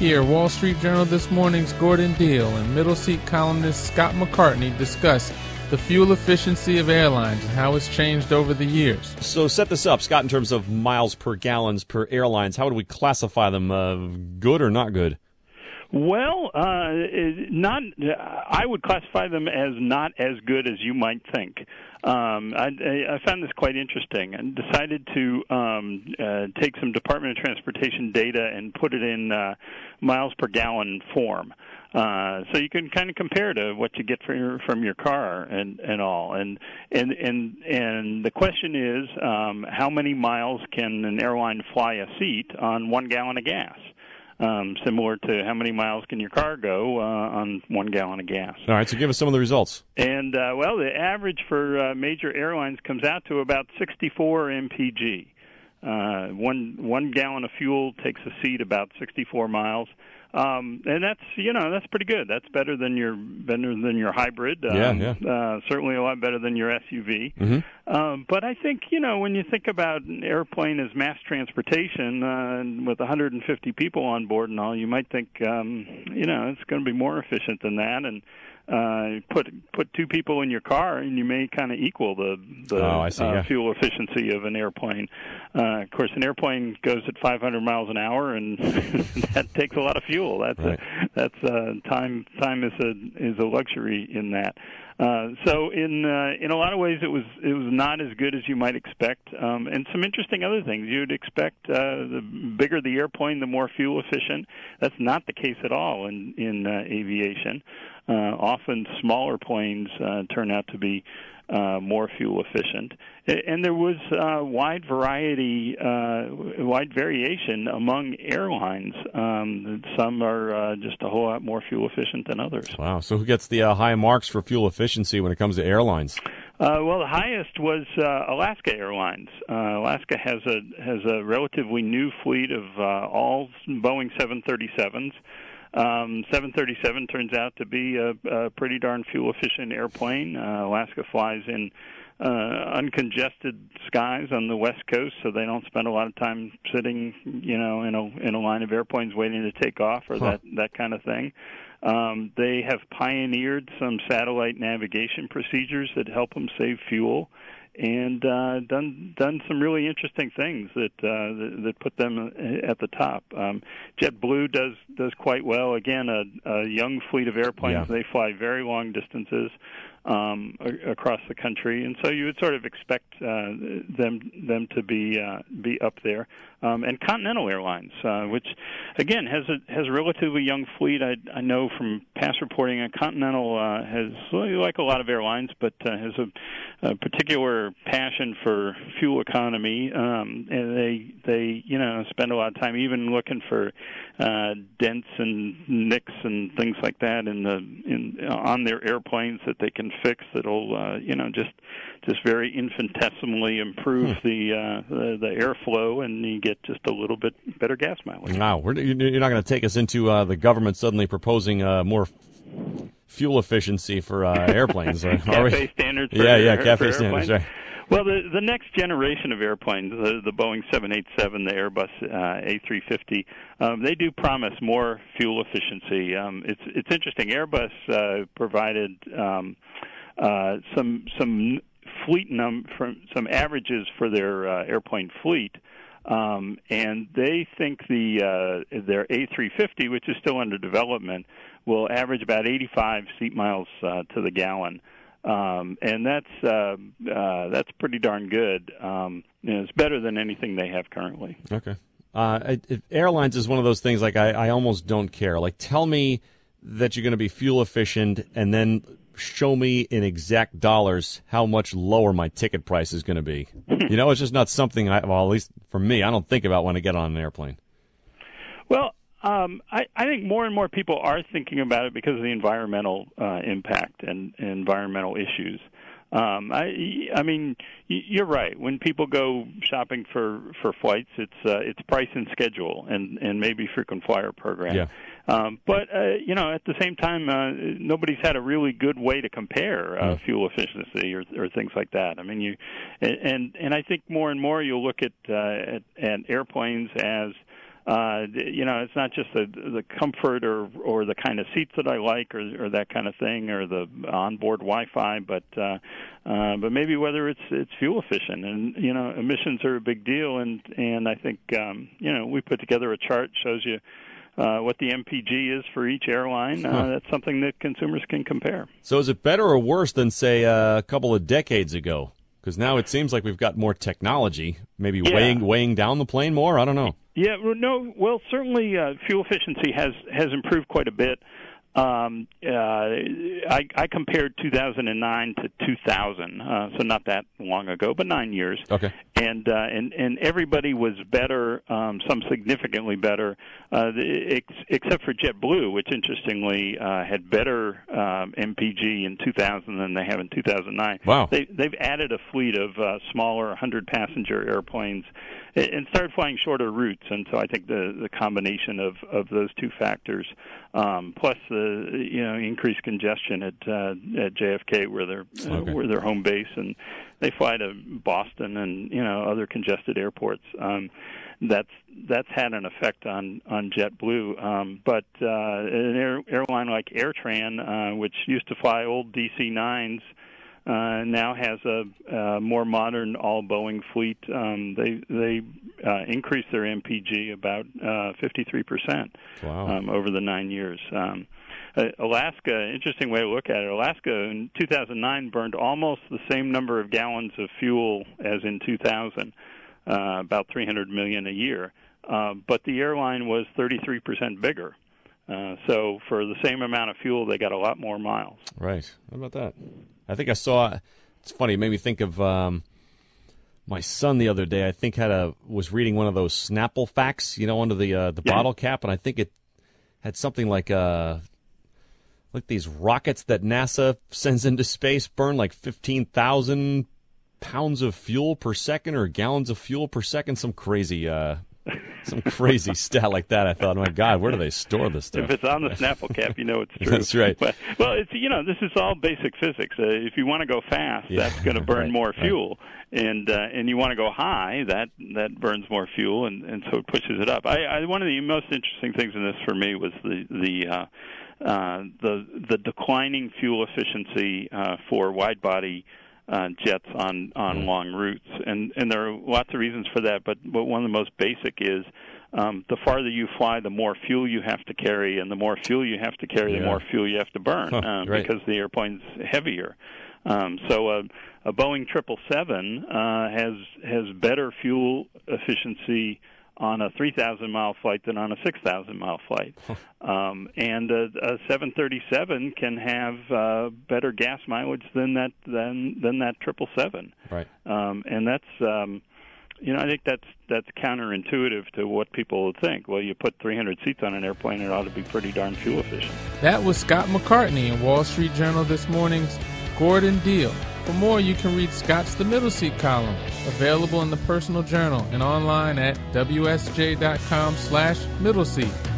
Here, Wall Street Journal This Morning's Gordon Deal and middle seat columnist Scott McCartney discuss the fuel efficiency of airlines and how it's changed over the years. So set this up, Scott, in terms of miles per gallons per airlines. How would we classify them, good or not good? Well, I would classify them as not as good as you might think. I found this quite interesting and decided to take some Department of Transportation data and put it in miles per gallon form. So you can kind of compare to what you get from your car and all. And the question is, how many miles can an airline fly a seat on 1 gallon of gas? Similar to how many miles can your car go on 1 gallon of gas. All right, so give us some of the results. And, well, the average for major airlines comes out to about 64 mpg. One gallon of fuel takes a seat about 64 miles. And that's pretty good. That's better than your hybrid. Certainly a lot better than your SUV. Mm-hmm. But I think, when you think about an airplane as mass transportation with 150 people on board and all, you might think, it's going to be more efficient than that. And put 2 people in your car, and you may kind of equal the fuel efficiency of an airplane. Of course, an airplane goes at 500 miles an hour, and that takes a lot of fuel. Time is a luxury in that. So in a lot of ways, it was not as good as you might expect, and some interesting other things. You'd expect the bigger the airplane, the more fuel efficient. That's not the case at all in aviation. Often smaller planes turn out to be more fuel efficient, and there was wide variation among airlines. Some are just a whole lot more fuel efficient than others. Wow! So who gets the high marks for fuel efficiency when it comes to airlines? Well, the highest was Alaska Airlines. Alaska has a relatively new fleet of all Boeing 737s. 737 turns out to be a pretty darn fuel-efficient airplane. Alaska flies in uncongested skies on the West Coast, so they don't spend a lot of time sitting, in a line of airplanes waiting to take off or that kind of thing. They have pioneered some satellite navigation procedures that help them save fuel, and done some really interesting things that put them at the top. JetBlue does quite well. Again, a young fleet of airplanes. Yeah. They fly very long distances across the country, and so you would sort of expect them to be up there. And Continental Airlines, which again has a relatively young fleet. I know from past reporting, Continental has, like a lot of airlines, but has a particular passion for fuel economy, and they spend a lot of time even looking for dents and nicks and things like that on their airplanes that they can fix that'll just very infinitesimally improve the airflow, and you get just a little bit better gas mileage. Wow, you're not going to take us into the government suddenly proposing more fuel efficiency for airplanes, are CAFE standards. CAFE standards. Right. Well, the next generation of airplanes, the Boeing 787, the Airbus A350, they do promise more fuel efficiency. It's interesting. Airbus provided some some averages for their airplane fleet, and they think their A350, which is still under development, will average about 85 seat miles to the gallon. And that's pretty darn good. It's better than anything they have currently. Okay. Airlines is one of those things, like, I almost don't care. Like, tell me that you're going to be fuel efficient, and then show me in exact dollars how much lower my ticket price is going to be. It's just not something at least for me, I don't think about when I get on an airplane. Well, I think more and more people are thinking about it because of the environmental impact and environmental issues. I mean, you're right. When people go shopping for flights, it's price and schedule and maybe frequent flyer program. Yeah. But at the same time, nobody's had a really good way to compare fuel efficiency or things like that. I mean, and I think more and more you'll look at airplanes as It's not just the comfort or the kind of seats that I like or that kind of thing or the onboard Wi-Fi, but maybe whether it's fuel efficient. And emissions are a big deal, and I think we put together a chart shows you what the MPG is for each airline. That's something that consumers can compare. So is it better or worse than, say, a couple of decades ago? Because now it seems like we've got more technology, maybe weighing down the plane more. I don't know. Yeah, no. Well, certainly fuel efficiency has improved quite a bit. I compared 2009 to 2000, so not that long ago, but 9 years. Okay. And everybody was better, some significantly better, except for JetBlue, which interestingly had better MPG in 2000 than they have in 2009. Wow. They've added a fleet of smaller 100-passenger airplanes and started flying shorter routes, and so I think the combination of those two factors, plus the increased congestion at JFK, where their home base, and they fly to Boston and other congested airports. That's had an effect on JetBlue, but an airline like AirTran, which used to fly old DC-9s. Now has a more modern all-Boeing fleet. They increased their MPG about 53% over the 9 years. Alaska, interesting way to look at it. Alaska in 2009 burned almost the same number of gallons of fuel as in 2000, about 300 million a year. But the airline was 33% bigger. So for the same amount of fuel, they got a lot more miles. Right. How about that? I think I saw. It's funny. It made me think of my son the other day. I think was reading one of those Snapple facts, under the bottle cap, and I think it had something like these rockets that NASA sends into space burn like 15,000 pounds of fuel per second or gallons of fuel per second. Some crazy stat like that. I thought, oh my God, where do they store this stuff? If it's on the Snapple cap, it's true. That's right. But, well, it's this is all basic physics. If you want to go fast, that's going to burn more fuel, and you want to go high, that burns more fuel, and so it pushes it up. One of the most interesting things in this for me was the declining fuel efficiency for wide body jets on long routes, and there are lots of reasons for that, but one of the most basic is the farther you fly, the more fuel you have to carry, and the more fuel you have to carry, the more fuel you have to burn because the airplane's heavier. So a Boeing 777 has better fuel efficiency on a 3,000-mile flight than on a 6,000-mile flight. And a 737 can have better gas mileage than that 777. Right. And that's I think that's counterintuitive to what people would think. Well, you put 300 seats on an airplane, it ought to be pretty darn fuel efficient. That was Scott McCartney in Wall Street Journal this morning's Gordon Deal. For more, you can read Scott's The Middle Seat column, available in the Personal Journal and online at WSJ.com/middleseat.